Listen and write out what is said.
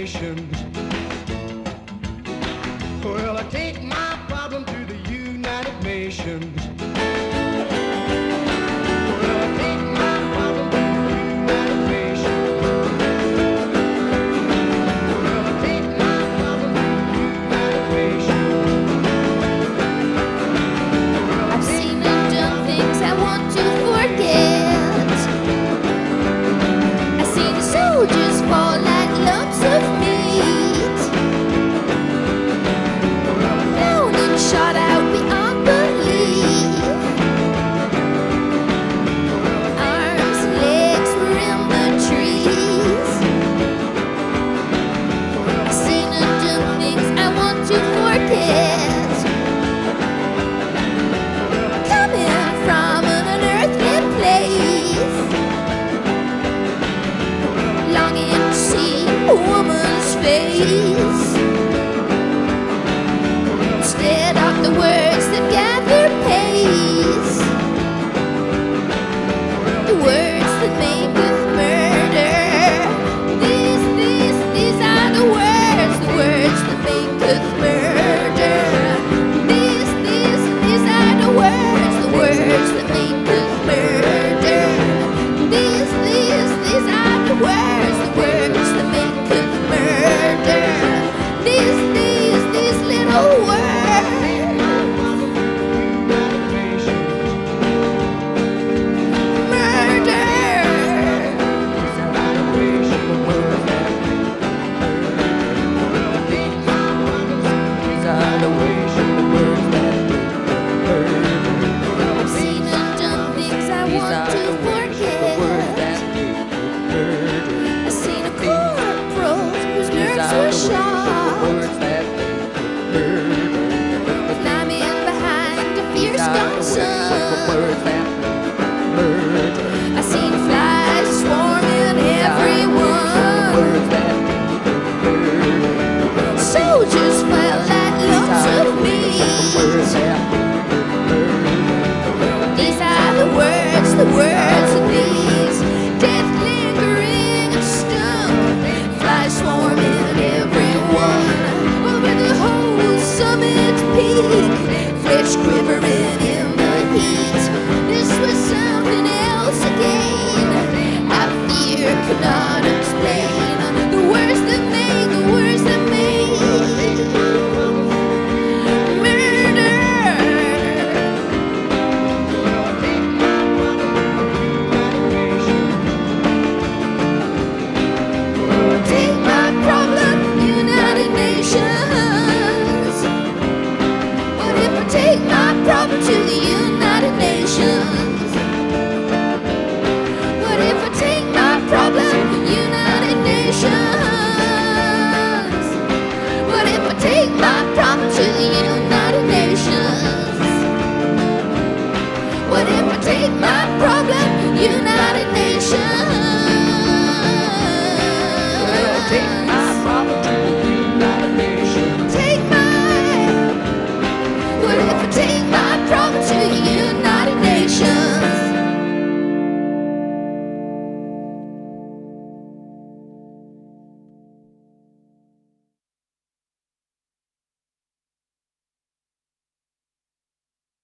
Nations. Well, I take my problem to the United Nations. Well, I take my problem to the United Nations. Well, I take my problem to the United Nations. I've seen and done things I want to forget. I see the soldiers fall like lumps of meat, blown and shot out beyond belief. Arms, legs were in the trees. I've seen and done things I want to forget. Coming from an unearthly place, longing to see a woman's face.